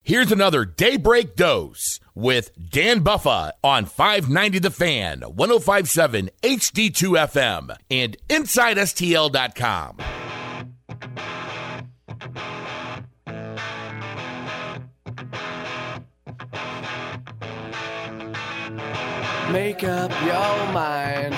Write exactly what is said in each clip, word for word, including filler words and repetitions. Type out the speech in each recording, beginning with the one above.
Here's another Daybreak Dose with Dan Buffa on five ninety The Fan, one oh five point seven H D two F M, and Inside S T L dot com. Make up your mind.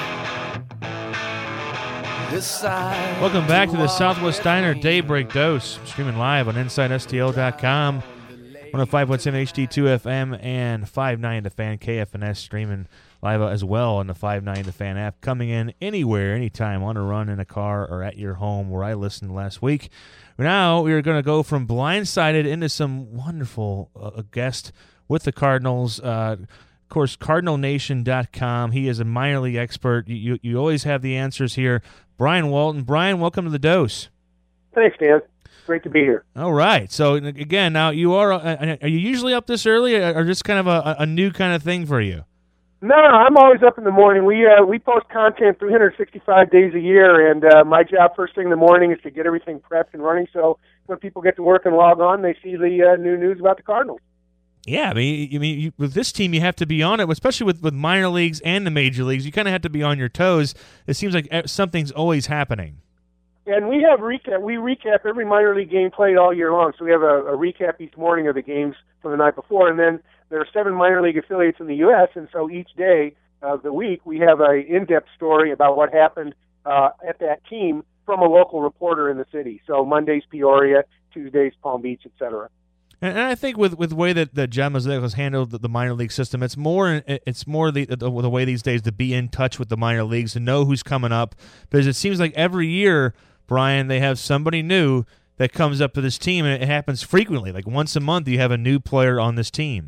Decide. Welcome back to the Southwest Diner Daybreak Dose, streaming live on Inside S T L dot com, one oh five point seven H D two F M, and five ninety The Fan, K F N S, streaming live as well on the five ninety The Fan app, coming in anywhere, anytime, on a run, in a car, or at your home, where I listened last week. Now we are going to go from Blindsided into some wonderful uh, guest with the Cardinals. Uh, of course, Cardinal Nation dot com. He is a minor league expert. You, you, you always have the answers here. Brian Walton. Brian, welcome to the Dose. Thanks, Dan. Great to be here. All right. So, again, now you are uh, are you usually up this early, or just kind of a, a new kind of thing for you? No, I'm always up in the morning. We uh, we post content three hundred sixty-five days a year, and uh, my job first thing in the morning is to get everything prepped and running, so when people get to work and log on, they see the uh, new news about the Cardinals. Yeah, I mean, I mean, you, with this team, you have to be on it, especially with, with minor leagues and the major leagues. You kind of have to be on your toes. It seems like something's always happening. And we have recap. We recap every minor league game played all year long. So we have a, a recap each morning of the games from the night before, and then there are seven minor league affiliates in the U S, and so each day of the week we have an in-depth story about what happened uh, at that team from a local reporter in the city. So Mondays Peoria, Tuesdays Palm Beach, et cetera. And I think with, with the way that, that John Mozeliak has handled the, the minor league system, it's more it's more the, the the way these days to be in touch with the minor leagues, to know who's coming up, because it seems like every year, Brian, they have somebody new that comes up to this team, and it happens frequently. Like once a month, you have a new player on this team.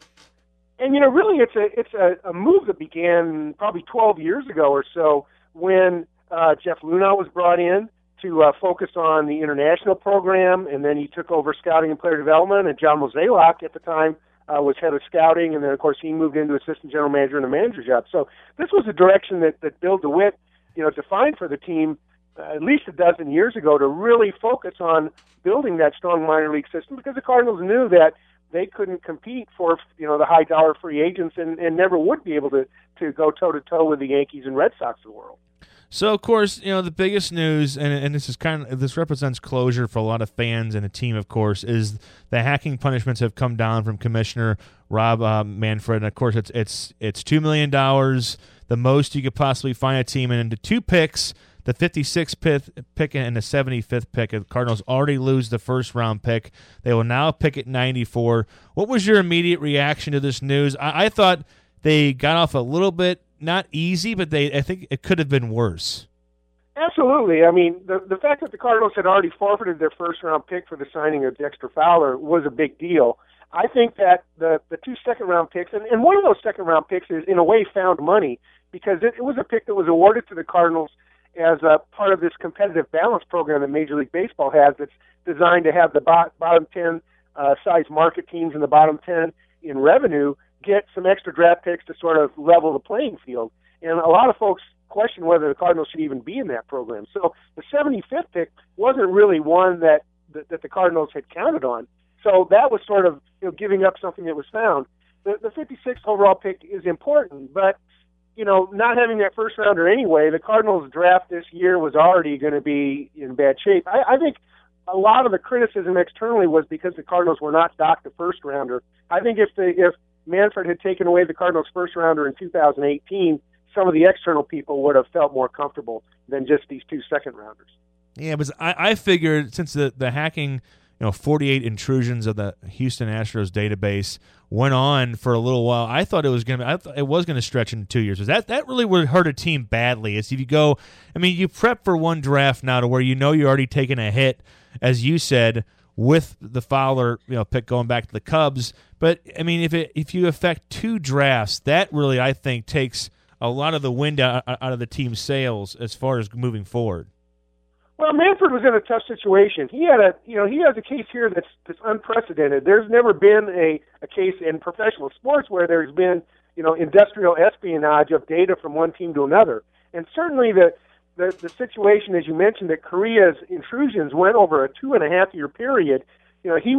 And you know, really, it's a it's a, a move that began probably twelve years ago or so, when uh, Jeff Luhnow was brought in to uh, focus on the international program, and then he took over scouting and player development, and John Mozeliak at the time uh, was head of scouting, and then, of course, he moved into assistant general manager and a manager job. So this was a direction that, that Bill DeWitt, you know, defined for the team uh, at least a dozen years ago, to really focus on building that strong minor league system, because the Cardinals knew that they couldn't compete for, you know, the high-dollar free agents, and, and never would be able to, to go toe-to-toe with the Yankees and Red Sox of the world. So, of course, you know, the biggest news, and, and this is kind of this represents closure for a lot of fans and the team, of course, is the hacking punishments have come down from Commissioner Rob uh, Manfred. And, of course, it's it's it's two million dollars, the most you could possibly find a team, and into two picks, the fifty-sixth pick and the seventy-fifth pick. The Cardinals already lose the first-round pick. They will now pick at ninety-four. What was your immediate reaction to this news? I, I thought they got off a little bit, not easy, but they I think it could have been worse. Absolutely. I mean, the the fact that the Cardinals had already forfeited their first-round pick for the signing of Dexter Fowler was a big deal. I think that the, the two second-round picks, and, and one of those second-round picks is, in a way, found money, because it, it was a pick that was awarded to the Cardinals as a part of this competitive balance program that Major League Baseball has, that's designed to have the bo- bottom ten uh, size market teams and the bottom ten in revenue get some extra draft picks to sort of level the playing field. And a lot of folks question whether the Cardinals should even be in that program. So the seventy-fifth pick wasn't really one that, that, that the Cardinals had counted on. So that was sort of, you know, giving up something that was found. The, the fifty-sixth overall pick is important, but, you know, not having that first rounder anyway, the Cardinals draft this year was already going to be in bad shape. I, I think a lot of the criticism externally was because the Cardinals were not docked the first rounder. I think if the, if Manfred had taken away the Cardinals' first-rounder in two thousand eighteen, some of the external people would have felt more comfortable than just these two second-rounders. Yeah, but I, I figured since the, the hacking, you know, forty-eight intrusions of the Houston Astros database went on for a little while, I thought it was going to I thought it was going to stretch into two years. That that really would hurt a team badly. Is if you go, I mean, you prep for one draft now to where you know you're already taking a hit, as you said, with the Fowler, you know, pick going back to the Cubs. But I mean, if it if you affect two drafts, that really I think takes a lot of the wind out, out of the team's sails as far as moving forward. Well, Manfred was in a tough situation. He had a, you know, he has a case here that's, that's unprecedented. There's never been a, a case in professional sports where there's been, you know, industrial espionage of data from one team to another. And certainly the, the, the situation, as you mentioned, that Korea's intrusions went over a two and a half year period. You know, he went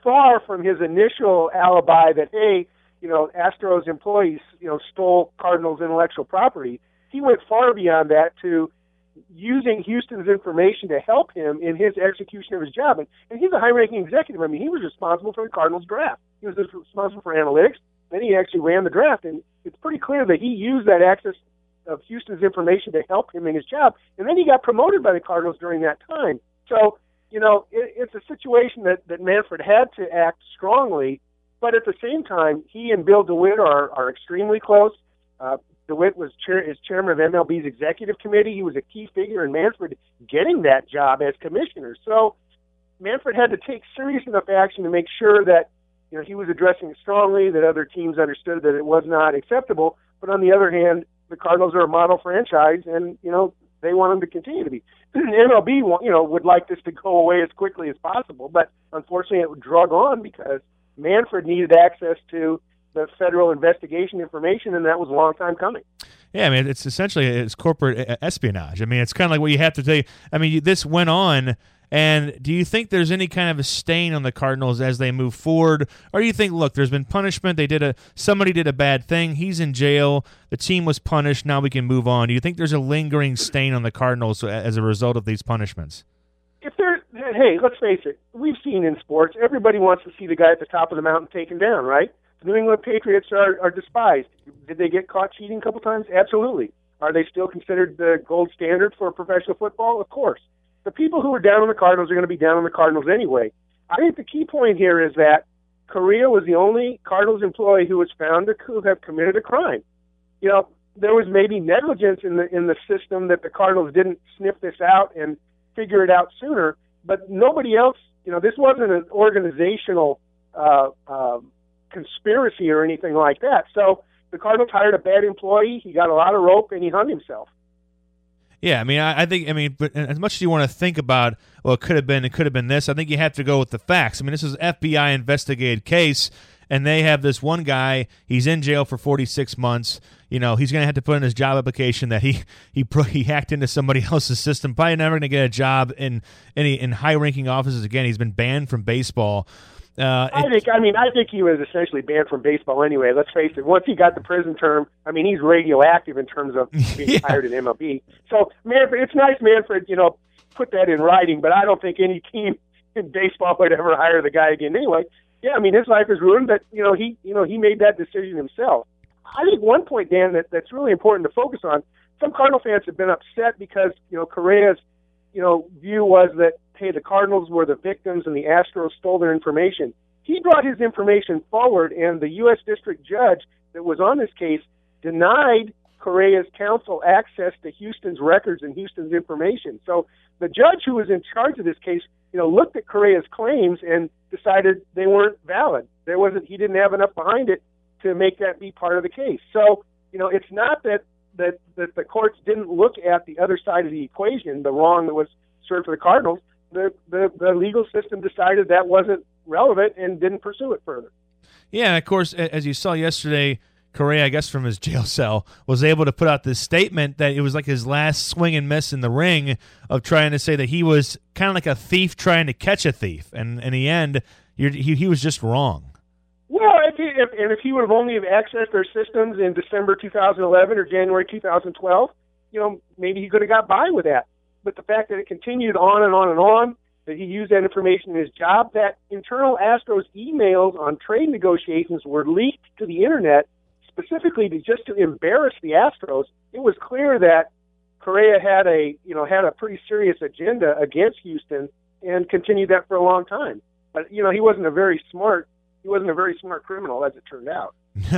far from his initial alibi that, hey, you know, Astros employees, you know, stole Cardinals intellectual property. He went far beyond that to using Houston's information to help him in his execution of his job. And, and he's a high-ranking executive. I mean, he was responsible for the Cardinals draft. He was responsible for analytics. Then he actually ran the draft. And it's pretty clear that he used that access of Houston's information to help him in his job. And then he got promoted by the Cardinals during that time. So, you know, it, it's a situation that, that Manfred had to act strongly. But at the same time, he and Bill DeWitt are, are extremely close. Uh, DeWitt was chair, is chairman of M L B's executive committee. He was a key figure in Manfred getting that job as commissioner. So Manfred had to take serious enough action to make sure that, you know, he was addressing it strongly, that other teams understood that it was not acceptable. But on the other hand, the Cardinals are a model franchise, and, you know, they want them to continue to be. M L B, you know, would like this to go away as quickly as possible, but unfortunately it would drug on because Manfred needed access to the federal investigation information, and that was a long time coming. Yeah, I mean, it's essentially it's corporate espionage. I mean, it's kind of like what you have to do. I mean, this went on, and do you think there's any kind of a stain on the Cardinals as they move forward, or do you think, look, there's been punishment. They did a somebody did a bad thing. He's in jail. The team was punished. Now we can move on. Do you think there's a lingering stain on the Cardinals as a result of these punishments? If there, hey, let's face it. We've seen in sports, everybody wants to see the guy at the top of the mountain taken down, right? The New England Patriots are, are despised. Did they get caught cheating a couple times? Absolutely. Are they still considered the gold standard for professional football? Of course. The people who are down on the Cardinals are going to be down on the Cardinals anyway. I think the key point here is that Correa was the only Cardinals employee who was found to have committed a crime. You know, there was maybe negligence in the in the system that the Cardinals didn't sniff this out and figure it out sooner, but nobody else, you know, this wasn't an organizational uh, uh, conspiracy or anything like that. So the Cardinals hired a bad employee, he got a lot of rope, and he hung himself. Yeah, I mean, I, I think, I mean, but as much as you want to think about, well, it could have been, it could have been this, I think you have to go with the facts. I mean, this is an F B I investigated case, and they have this one guy, he's in jail for forty-six months. You know, he's going to have to put in his job application that he he he hacked into somebody else's system. Probably never going to get a job in any in high-ranking offices again. He's been banned from baseball. Uh, I think. I mean, I think he was essentially banned from baseball anyway. Let's face it. Once he got the prison term, I mean, he's radioactive in terms of being yeah. hired in M L B. So, Manfred, it's nice, Manfred, you know, put that in writing. But I don't think any team in baseball would ever hire the guy again anyway. Yeah, I mean, his life is ruined, but you know, he you know he made that decision himself. I think one point, Dan, that, that's really important to focus on. Some Cardinal fans have been upset because you know Correa's you know view was that, hey, the Cardinals were the victims and the Astros stole their information. He brought his information forward, and the U S district judge that was on this case denied Correa's counsel access to Houston's records and Houston's information. So the judge who was in charge of this case, you know, looked at Correa's claims and decided they weren't valid. There wasn't, he didn't have enough behind it to make that be part of the case. So, you know, it's not that, that, that the courts didn't look at the other side of the equation, the wrong that was served to the Cardinals. The, the, the legal system decided that wasn't relevant and didn't pursue it further. Yeah, and of course, as you saw yesterday, Correa, I guess from his jail cell, was able to put out this statement that it was like his last swing and miss in the ring of trying to say that he was kind of like a thief trying to catch a thief. And in the end, you're, he, he was just wrong. Well, if he, if, and if he would have only have accessed their systems in December two thousand eleven or January two thousand twelve, you know, maybe he could have got by with that. But the fact that it continued on and on and on, that he used that information in his job, that internal Astros emails on trade negotiations were leaked to the internet specifically to just to embarrass the Astros, it was clear that Correa had a, you know, had a pretty serious agenda against Houston and continued that for a long time. But, you know, he wasn't a very smart, he wasn't a very smart criminal, as it turned out.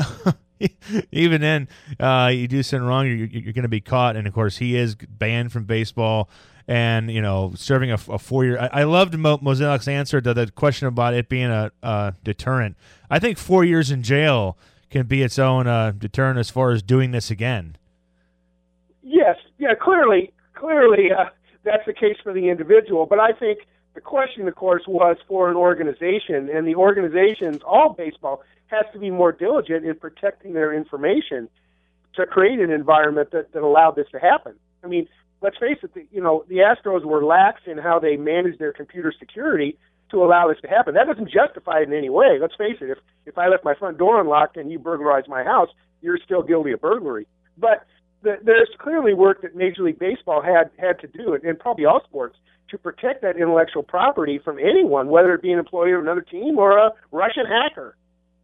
Even then, uh, you do something wrong, you're, you're going to be caught. And, of course, he is banned from baseball and, you know, serving a, a four-year. I, I loved Mo, Moselek's answer to the question about it being a, a deterrent. I think four years in jail can be its own uh, deterrent as far as doing this again. Yes, yeah, clearly, clearly uh, that's the case for the individual. But I think the question, of course, was for an organization, and the organizations, all baseball, has to be more diligent in protecting their information to create an environment that, that allowed this to happen. I mean, let's face it, the, you know, the Astros were lax in how they managed their computer security, to allow this to happen. That doesn't justify it in any way. Let's face it, if, if I left my front door unlocked and you burglarized my house, you're still guilty of burglary. But the, there's clearly work that Major League Baseball had, had to do, and probably all sports, to protect that intellectual property from anyone, whether it be an employee of another team or a Russian hacker.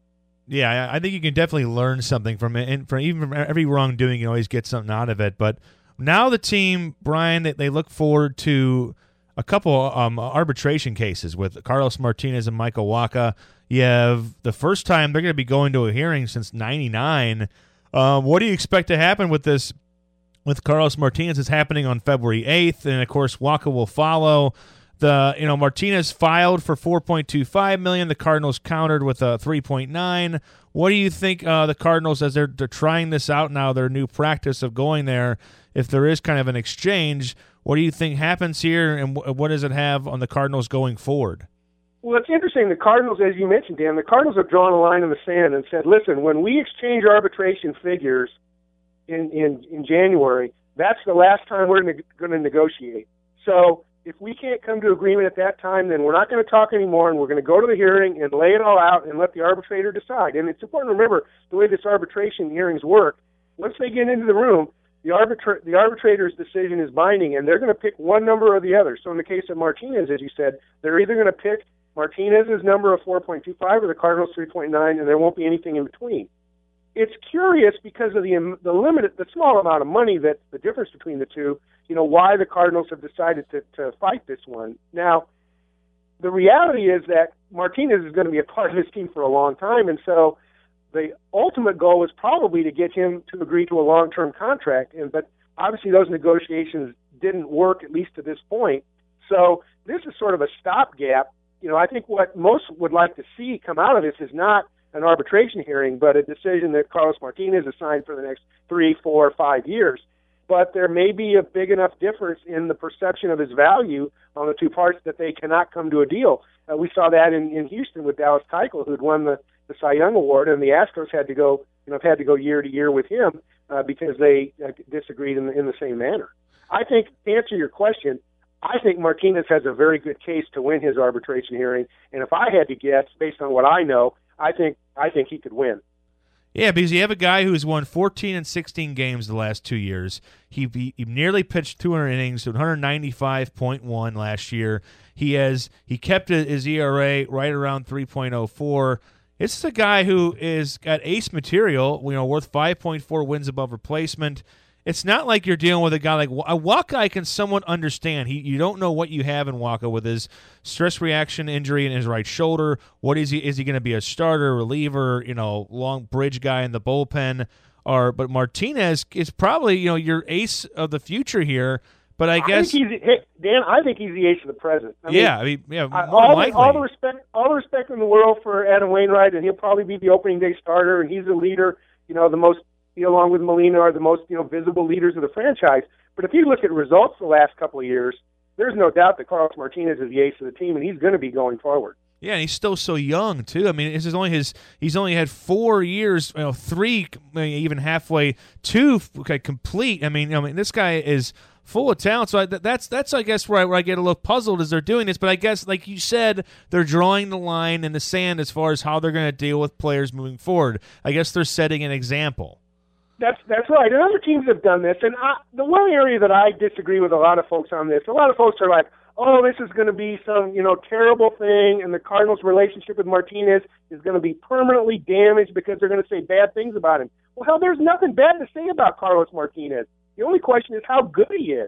Yeah, I think you can definitely learn something from it, and from even from every wrongdoing, you always get something out of it. But now the team, Brian, they, they look forward to a couple um, arbitration cases with Carlos Martinez and Michael Wacha. You have the first time they're going to be going to a hearing since ninety-nine. Um, what do you expect to happen with this? With Carlos Martinez, it's happening on February eighth, and of course Wacha will follow. The you know Martinez filed for four point two five million dollars. The Cardinals countered with a three point nine. What do you think uh, the Cardinals, as they're, they're trying this out now, their new practice of going there, if there is kind of an exchange, what do you think happens here, and w- what does it have on the Cardinals going forward? Well, it's interesting. The Cardinals, as you mentioned, Dan, the Cardinals have drawn a line in the sand and said, listen, when we exchange arbitration figures in, in, in January, that's the last time we're ne- going to negotiate. So if we can't come to agreement at that time, then we're not going to talk anymore, and we're going to go to the hearing and lay it all out and let the arbitrator decide. And it's important to remember the way this arbitration hearings work. Once they get into the room, the, arbitra- the arbitrator's decision is binding, and they're going to pick one number or the other. So in the case of Martinez, as you said, they're either going to pick Martinez's number of four point two five or the Cardinals' three point nine, and there won't be anything in between. It's curious because of the the limited, the small amount of money that's the difference between the two, you know, why the Cardinals have decided to, to fight this one. Now, the reality is that Martinez is going to be a part of this team for a long time, and so the ultimate goal is probably to get him to agree to a long-term contract. And but obviously those negotiations didn't work, at least to this point. So this is sort of a stopgap. You know, I think what most would like to see come out of this is not an arbitration hearing, but a decision that Carlos Martinez is signed for the next three, four, five years. But there may be a big enough difference in the perception of his value on the two parts that they cannot come to a deal. Uh, we saw that in, in Houston with Dallas Keuchel, who'd won the, the Cy Young Award, and the Astros had to go, you know, had to go year to year with him uh, because they uh, disagreed in the, in the same manner. I think, to answer your question, I think Martinez has a very good case to win his arbitration hearing, and if I had to guess, based on what I know, I think I think he could win. Yeah, because you have a guy who's won fourteen and sixteen games the last two years. He, he, he nearly pitched two hundred innings, one ninety-five point one last year. He has he kept his E R A right around three point oh four. This is a guy who is got ace material, you know, worth five point four wins above replacement. It's not like you're dealing with a guy like a Wacha. I can somewhat understand. He, you don't know what you have in Wacha with his stress reaction injury in his right shoulder. What is he? Is he going to be a starter, reliever, you know, long bridge guy in the bullpen? Or but Martinez is probably, you know, your ace of the future here. But I, I guess think he's, hey, Dan, I think he's the ace of the present. I yeah, mean, I mean, yeah, I, more all, likely. the, all the respect, all the respect in the world for Adam Wainwright, and he'll probably be the opening day starter, and he's the leader. You know, the most. You know, along with Molina, are the most, you know, visible leaders of the franchise. But if you look at results the last couple of years, there's no doubt that Carlos Martinez is the ace of the team, and he's going to be going forward. Yeah, and he's still so young too. I mean, this is only his. He's only had four years, you know, three, even halfway, two okay, complete. I mean, I mean, this guy is full of talent. So I, that's that's I guess where I, where I get a little puzzled as they're doing this. But I guess, like you said, they're drawing the line in the sand as far as how they're going to deal with players moving forward. I guess they're setting an example. That's that's right, and other teams have done this. And I, the one area that I disagree with a lot of folks on this, a lot of folks are like, "Oh, this is going to be some, you know, terrible thing, and the Cardinals' relationship with Martinez is going to be permanently damaged because they're going to say bad things about him." Well, hell, there's nothing bad to say about Carlos Martinez. The only question is how good he is.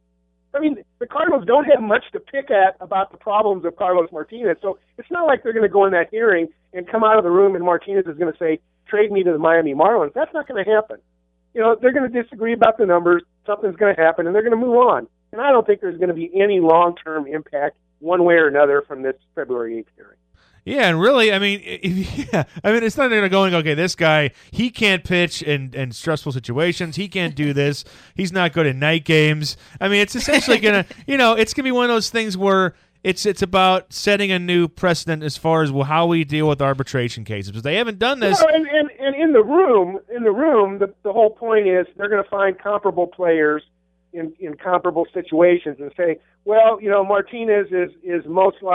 I mean, the Cardinals don't have much to pick at about the problems of Carlos Martinez, so it's not like they're going to go in that hearing and come out of the room and Martinez is going to say, trade me to the Miami Marlins. That's not going to happen. You know, they're going to disagree about the numbers, something's going to happen, and they're going to move on. And I don't think there's going to be any long-term impact one way or another from this February eighth hearing. Yeah, and really, I mean, if, yeah, I mean, it's not going to going, okay, this guy, he can't pitch in, in stressful situations. He can't do this. He's not good at night games. I mean, it's essentially going to, you know, it's going to be one of those things where it's it's about setting a new precedent as far as well, how we deal with arbitration cases. Because they haven't done this. You know, and, and, and in the room, in the room, the, the whole point is they're going to find comparable players in, in comparable situations and say, well, you know, Martinez is, is most like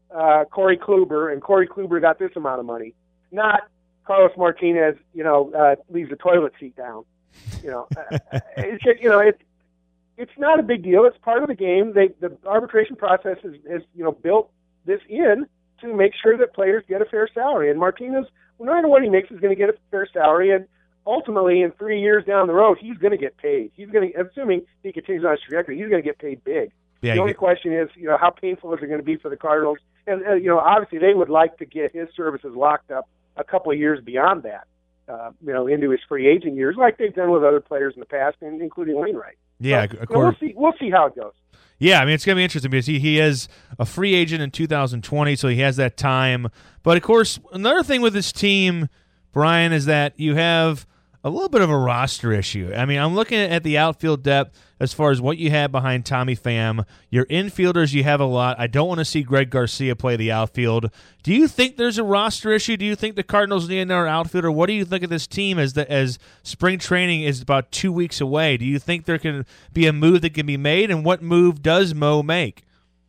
uh, Corey Kluber, and Corey Kluber got this amount of money. Not Carlos Martinez, you know, uh, leaves the toilet seat down. You know, uh, it's you know it's it's not a big deal. It's part of the game. They the arbitration process is, is you know built this in to make sure that players get a fair salary. And Martinez, no matter what he makes, is going to get a fair salary. And ultimately, in three years down the road, he's going to get paid. He's going to, assuming he continues on his trajectory, he's going to get paid big. Yeah, the only get... question is, you know, how painful is it going to be for the Cardinals? And uh, you know, obviously, they would like to get his services locked up a couple of years beyond that. Uh, you know, into his free agent years, like they've done with other players in the past, including Wainwright. Yeah, but, you know, we'll see. We'll see how it goes. Yeah, I mean, it's going to be interesting because he, he is a free agent in two thousand twenty, so he has that time. But, of course, another thing with this team, Brian, is that you have a little bit of a roster issue. I mean, I'm looking at the outfield depth as far as what you have behind Tommy Pham. Your infielders, you have a lot. I don't want to see Greg Garcia play the outfield. Do you think there's a roster issue? Do you think the Cardinals need another outfielder? What do you think of this team as the, as spring training is about two weeks away? Do you think there can be a move that can be made, and what move does Mo make?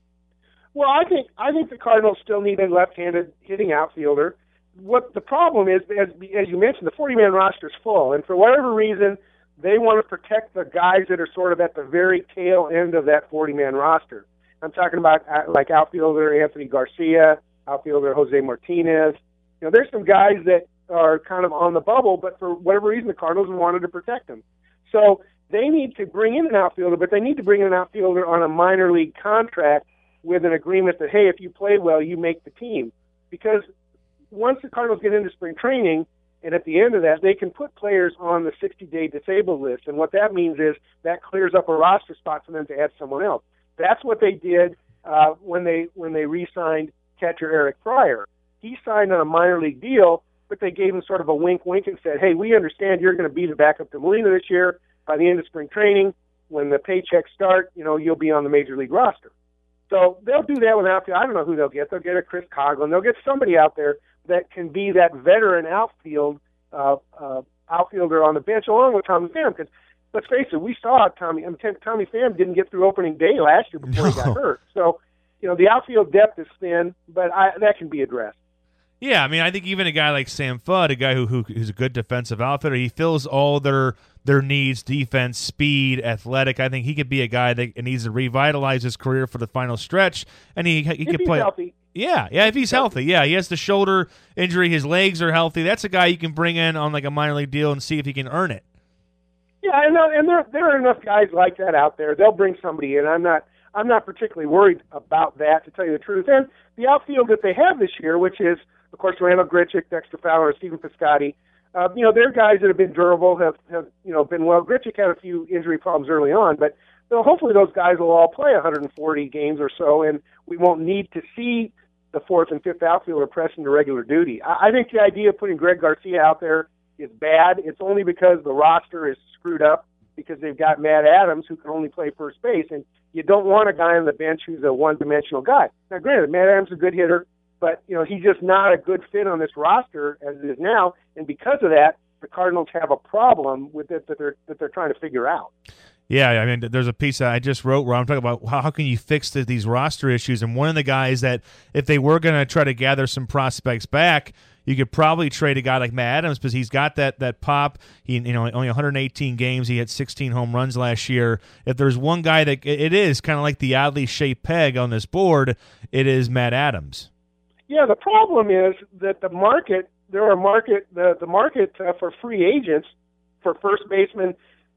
Well, I think I think the Cardinals still need a left-handed hitting outfielder. What the problem is, as, as you mentioned, the forty-man roster is full, and for whatever reason, they want to protect the guys that are sort of at the very tail end of that forty-man roster. I'm talking about uh, like outfielder Anthony Garcia, outfielder Jose Martinez. You know, there's some guys that are kind of on the bubble, but for whatever reason, the Cardinals wanted to protect them. So they need to bring in an outfielder, but they need to bring in an outfielder on a minor league contract with an agreement that, hey, if you play well, you make the team. Because once the Cardinals get into spring training, and at the end of that, they can put players on the sixty-day disabled list. And what that means is that clears up a roster spot for them to add someone else. That's what they did uh, when they when they re-signed catcher Eric Pryor. He signed on a minor league deal, but they gave him sort of a wink-wink and said, hey, we understand you're going to be the backup to Molina this year. By the end of spring training, when the paychecks start, you know, you'll be on the major league roster. So they'll do that with outfield. I don't know who they'll get. They'll get a Chris Coghlan. They'll get somebody out there that can be that veteran outfield uh, uh, outfielder on the bench along with Tommy Pham. Because let's face it, we saw Tommy. I mean, Tommy Pham didn't get through opening day last year before no. he got hurt. So, you know, the outfield depth is thin, but I, that can be addressed. Yeah, I mean, I think even a guy like Sam Fudd, a guy who, who who's a good defensive outfitter, he fills all their their needs: defense, speed, athletic. I think he could be a guy that needs to revitalize his career for the final stretch, and he he if could he's play. Healthy. Yeah, yeah, if he's healthy, yeah, he has the shoulder injury, his legs are healthy. That's a guy you can bring in on like a minor league deal and see if he can earn it. Yeah, and and there there are enough guys like that out there. They'll bring somebody in. I'm not I'm not particularly worried about that, to tell you the truth. And the outfield that they have this year, which is, of course, Randall Grichuk, Dexter Fowler, Stephen Piscotty, uh, you know, they're guys that have been durable, have, have you know, been well. Grichuk had a few injury problems early on, but you know, hopefully those guys will all play one hundred forty games or so, and we won't need to see the fourth and fifth outfielder press into regular duty. I, I think the idea of putting Greg Garcia out there is bad. It's only because the roster is screwed up because they've got Matt Adams, who can only play first base, and you don't want a guy on the bench who's a one-dimensional guy. Now, granted, Matt Adams is a good hitter, but you know he's just not a good fit on this roster as it is now, and because of that, the Cardinals have a problem with it that they're that they're trying to figure out. Yeah, I mean, there's a piece that I just wrote where I'm talking about how, how can you fix the, these roster issues, and one of the guys that if they were going to try to gather some prospects back, you could probably trade a guy like Matt Adams because he's got that that pop. He, you know, only one hundred eighteen games. He had sixteen home runs last year. If there's one guy that it is kind of like the oddly shaped peg on this board, it is Matt Adams. Yeah, the problem is that the market, there are market, the, the market uh, for free agents for first baseman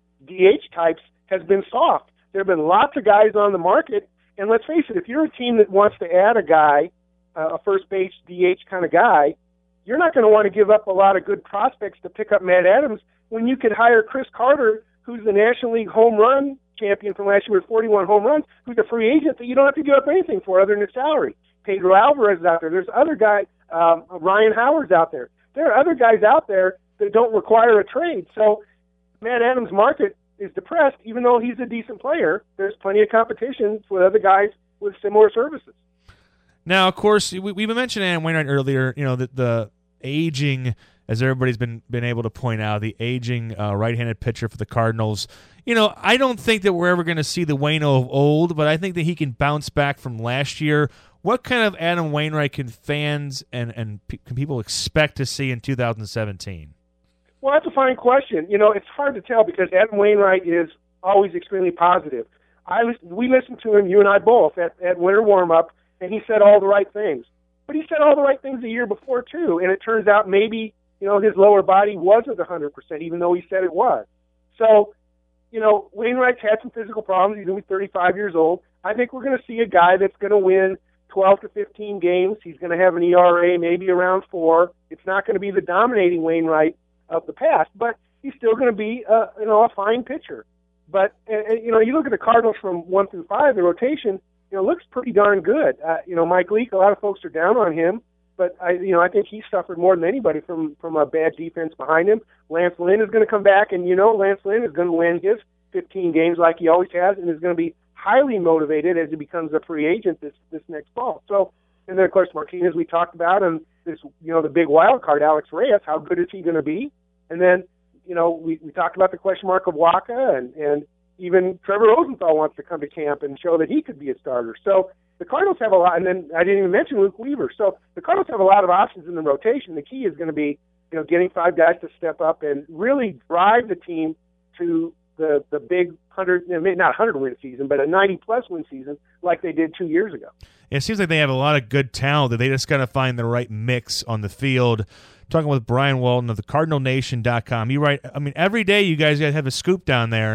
D H types has been soft. There have been lots of guys on the market, and let's face it, if you're a team that wants to add a guy, uh, a first base D H kind of guy, you're not going to want to give up a lot of good prospects to pick up Matt Adams when you could hire Chris Carter, who's the National League home run champion from last year with forty-one home runs, who's a free agent that you don't have to give up anything for other than his salary. Pedro Alvarez is out there. There's other guys, um, Ryan Howard's out there. There are other guys out there that don't require a trade. So Matt Adams' market is depressed, even though he's a decent player. There's plenty of competition with other guys with similar services. Now, of course, we, we mentioned Adam Wainwright earlier, you know, the, the aging, as everybody's been, been able to point out, the aging uh, right-handed pitcher for the Cardinals. You know, I don't think that we're ever going to see the Waino of old, but I think that he can bounce back from last year. what kind of Adam Wainwright can fans and, and pe- can people expect to see in two thousand seventeen? Well, that's a fine question. You know, it's hard to tell because Adam Wainwright is always extremely positive. I we listened to him, you and I both, at, at winter warm-up, and he said all the right things. But he said all the right things the year before, too, and it turns out maybe, you know, his lower body wasn't one hundred percent, even though he said it was. So, you know, Wainwright's had some physical problems. He's going to be thirty-five years old. I think we're going to see a guy that's going to win twelve to fifteen games. He's going to have an E R A maybe around four. It's not going to be the dominating Wainwright of the past, but he's still going to be, a, you know, a fine pitcher. But, uh, you know, you look at the Cardinals from one through five, the rotation, you know, looks pretty darn good. Uh, you know, Mike Leake, a lot of folks are down on him, but, I, you know, I think he suffered more than anybody from, from a bad defense behind him. Lance Lynn is going to come back, and, you know, Lance Lynn is going to win his fifteen games like he always has and is going to be highly motivated as he becomes a free agent this, this next fall. So, and then, of course, Martinez we talked about, and this, you know, the big wild card, Alex Reyes, how good is he going to be? And then, you know, we, we talked about the question mark of Waka, and, and even Trevor Rosenthal wants to come to camp and show that he could be a starter. So the Cardinals have a lot, and then I didn't even mention Luke Weaver. So the Cardinals have a lot of options in the rotation. The key is going to be, you know, getting five guys to step up and really drive the team to the the big one hundred, not one hundred win season, but a ninety plus win season like they did two years ago. It seems like they have a lot of good talent that they just got to find the right mix on the field. Talking with Brian Walton of the Cardinal Nation dot com. You write, I mean, every day you guys have a scoop down there.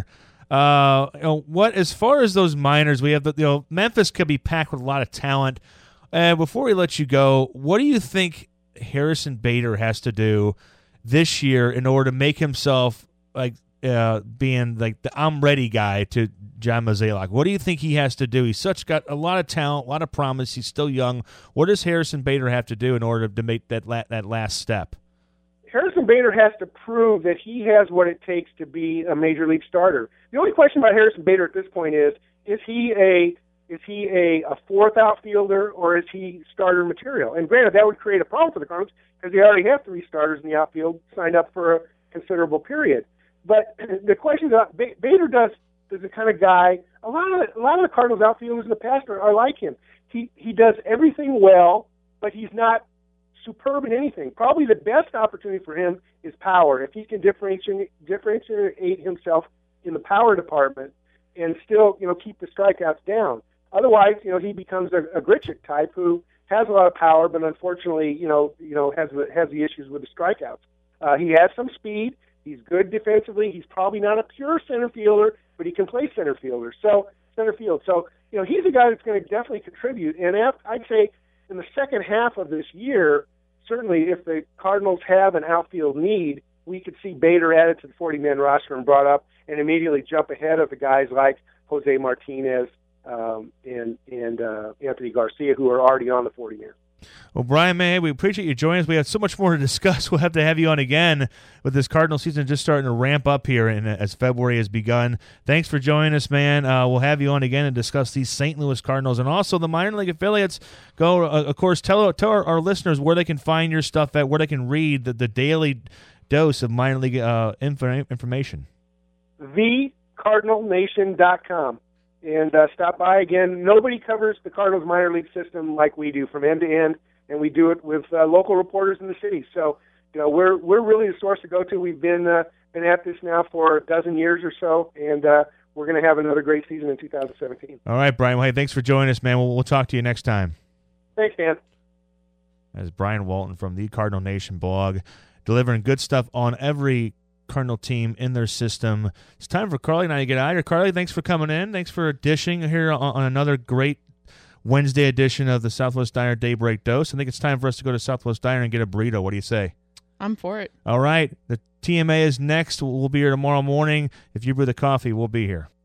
Uh, you know, what as far as those minors, we have the, you know, Memphis could be packed with a lot of talent. And uh, before we let you go, what do you think Harrison Bader has to do this year in order to make himself like uh, being like the I'm ready guy to John Mozeliak? What do you think he has to do? He's such got a lot of talent, a lot of promise. He's still young. What does Harrison Bader have to do in order to make that la- that last step? Harrison Bader has to prove that he has what it takes to be a major league starter. The only question about Harrison Bader at this point is: is he a is he a, a fourth outfielder or is he starter material? And granted, that would create a problem for the Cardinals because they already have three starters in the outfield signed up for a considerable period. But the question is, Bader does is the kind of guy. A lot of a lot of the Cardinals outfielders in the past are, are like him. He he does everything well, but he's not superb in anything. Probably the best opportunity for him is power. If he can differentiate differentiate himself in the power department and still, you know, keep the strikeouts down. Otherwise, you know, he becomes a, a Grichuk type who has a lot of power, but unfortunately, you know, you know, has the, has the issues with the strikeouts. Uh, he has some speed. He's good defensively. He's probably not a pure center fielder, but he can play center fielder. So center field. So you know, he's a guy that's going to definitely contribute. And if, I'd say in the second half of this year, certainly if the Cardinals have an outfield need, we could see Bader added to the forty-man roster and brought up and immediately jump ahead of the guys like Jose Martinez um, and and uh, Anthony Garcia, who are already on the forty-man. Well, Brian May, we appreciate you joining us. We have so much more to discuss. We'll have to have you on again with this Cardinal season just starting to ramp up here in, as February has begun. Thanks for joining us, man. Uh, we'll have you on again and discuss these Saint Louis Cardinals and also the minor league affiliates. Go, uh, of course, tell, tell our, our listeners where they can find your stuff at, where they can read the, the daily dose of minor league uh, info, information. the cardinal nation dot com. And uh, stop by again. Nobody covers the Cardinals minor league system like we do from end to end, and we do it with uh, local reporters in the city. So, you know, we're we're really the source to go to. We've been uh, been at this now for a dozen years or so, and uh, we're going to have another great season in two thousand seventeen. All right, Brian. Well, hey, thanks for joining us, man. We'll, we'll talk to you next time. Thanks, Dan. As Brian Walton from the Cardinal Nation blog, delivering good stuff on every Cardinal team in their system. It's time for Carly and I to get out of here. Carly, thanks for coming in. Thanks for dishing here on, on another great Wednesday edition of the Southwest Diner Daybreak Dose. I think it's time for us to go to Southwest Diner and get a burrito. What do you say? I'm for it. All right. The T M A is next. We'll be here tomorrow morning. If you brew the coffee, we'll be here.